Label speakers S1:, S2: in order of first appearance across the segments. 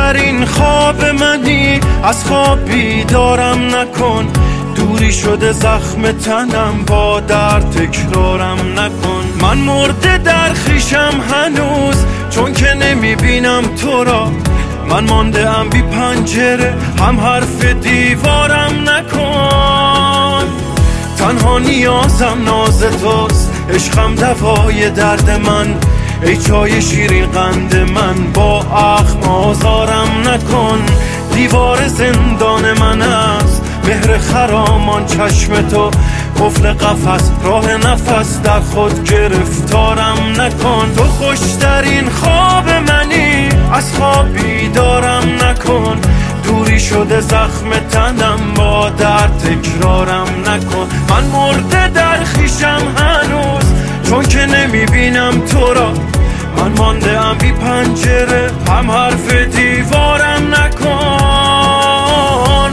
S1: خوشترین خواب منی، از خواب بیدارم نکن. دوری شده زخم تنم، با درد تکرارم نکن. من مرده در خویشم هنوز، چون که نمیبینم تو را. من مانده ام بی پنجره، هم حرف دیوارم نکن. تنها نیازم ناز توست، عشقم دوای درد من. ای چای شیرین قند من، با اخم آزارم نکن. دیوار زندان من است، مهر خرامان چشم تو. قفل قفس، راه نفس، در خود گرفتارم نکن. تو خوشترین خواب منی، از خواب بیدارم نکن. دوری شده زخم تنم، با درد تکرارم نکن. من مرده در خویشم هنوز، چون که نمیبینم تو را. من مانده ام بی پنجره، هم حرف دیوارم نکن.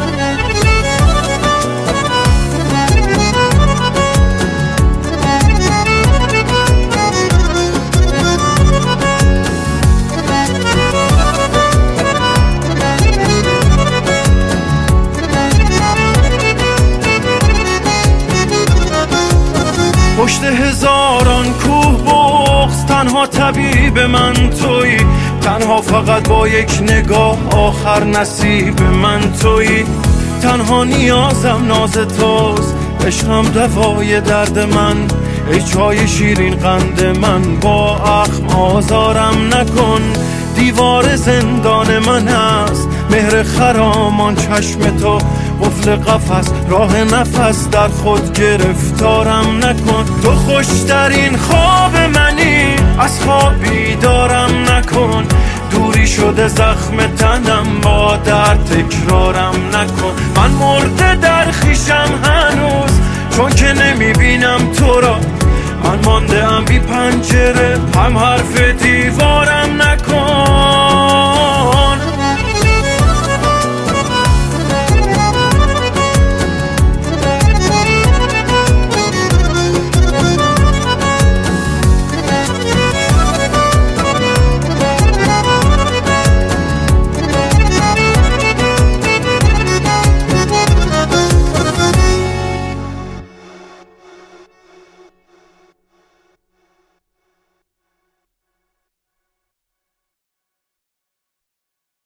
S1: پشت هزاران کوه بغض، تنها طبیب من تویی. تنها فقط با یک نگاه، آخر نصیب من تویی. تنها نیازم ناز توست، عشقم دوای درد من. ای چای شیرین قند من، با اخم آزارم نکن. دیوار زندان من است، مهر خرامان چشم تو. قفل قفس، راه نفس، در خود گرفتارم نکن. تو خوشترین خواب منی، از خواب بیدارم نکن. دوری شده زخم تنم، با درد تکرارم نکن. من مرده در خویشم هنوز، چون که نمیبینم تو را. من مانده ام بی پنجره، هم حرف دیوارم